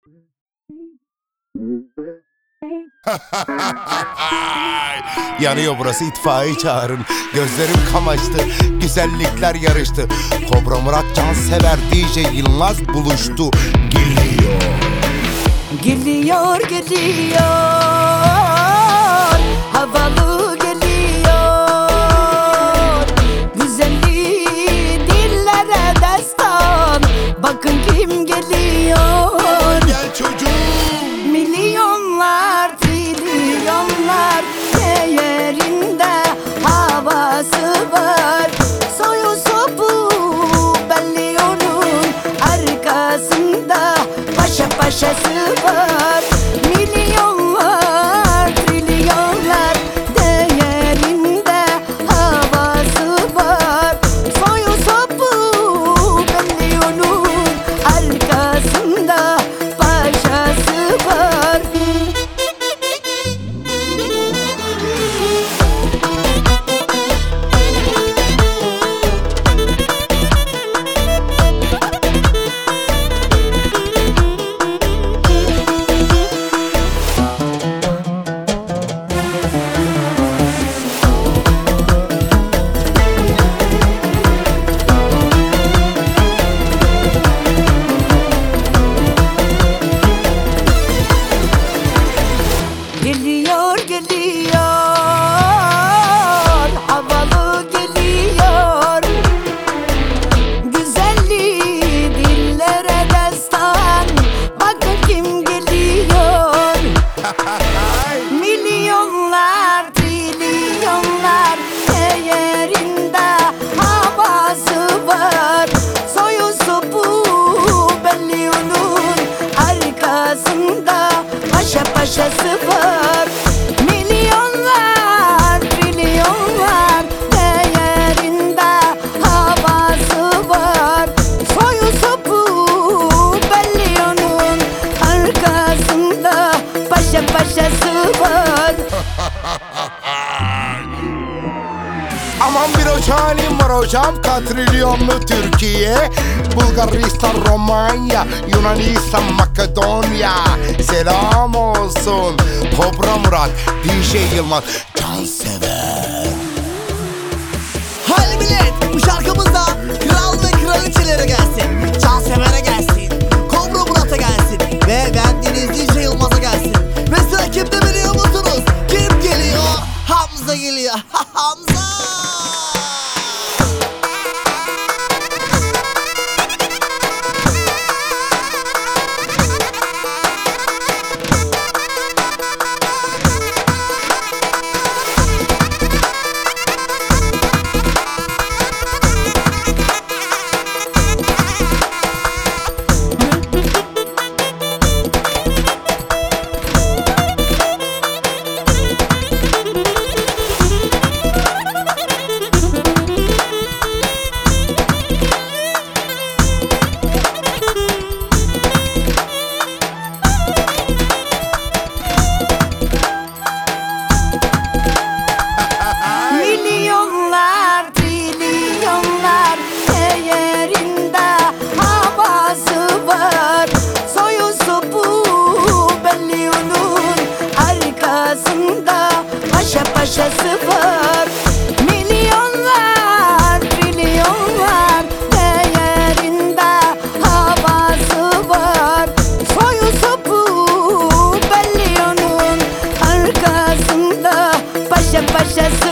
Yanıyor burası, itfaiye çağırın. Gözlerim kamaştı, güzellikler yarıştı. Kobra Murat Cansever DJ Yılmaz buluştu. Geliyor. Geliyor, geliyor, havalı geliyor. Güzelliği dillere destan, bakın kim geliyor. Gel çocuğum. Milyonlar, trilyonlar değerinde havası var. Soyu sopu belli onun arkasında paşa paşası var. Milyonlar, trilyonlar değerinde havası var. Soyu sopu belli onun arkasında paşası var. Geliyor, geliyor, havalı geliyor. Güzelliği dillere destan, bakın kim geliyor. Milyonlar, trilyonlar değerinde havası var. Soyu sopu belli onun arkasında paşa paşası var. Milyonlar, trilyonlar değerinde havası var. Soyu sopu belli onun arkasında paşa paşası var. Aman bir halim var hocam, katrilyonlu Türkiye, Bulgaristan, Romanya, Yunanistan, Makedonya. Selam olsun Kobra Murat DJ Yılmaz Cansever. Hadi millet, bu şarkımızda kral ve kraliçelere gelsin, Cansever'e gelsin, Kobra Murat'a gelsin ve bendeniz DJ Yılmaz'a gelsin. Ve sıra kimde biliyor musunuz? Kim geliyor? Hamza geliyor. Hamza! Milyonlar, trilyonlar değerinde havası var. Soyu sopu belli onun arkasında paşa paşası var. Milyonlar, trilyonlar değerinde havası var. Soyu sopu belli onun arkasında paşa paşası